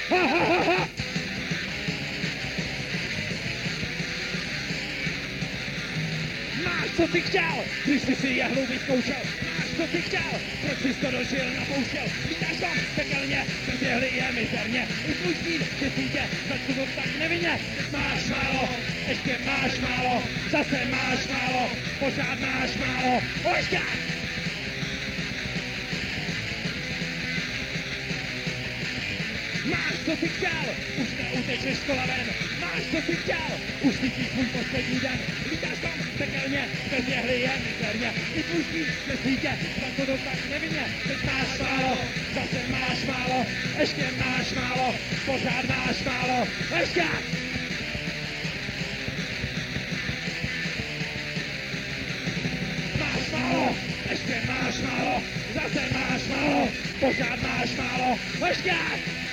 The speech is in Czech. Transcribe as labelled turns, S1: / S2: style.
S1: Ha, ha, ha, ha. Máš, co jsi chtěl, když jsi si jehlu vyzkoušel. Máš, co jsi chtěl, proč jsi to dožil napouštěl. Vítáš tam pekelně, bez jehly je mizerně. I tvůj stín, že si tě začnu tak nevinně. Teď máš málo, ještě máš málo, zase máš málo, pořád máš málo. Ožka! Máš, co jsi chtěl, už neutečeš z kola ven. Máš, co jsi chtěl, už svítí tvůj poslední den. Vítáš tam pekelně, bez jehly je mizerně. I tvůj stín se svítě, za to tak nevinně. Teď máš málo, zase máš málo, ještě máš málo, pořád máš málo. Ještě! Máš málo, ještě máš málo, zase máš málo, pořád máš málo. Ještě!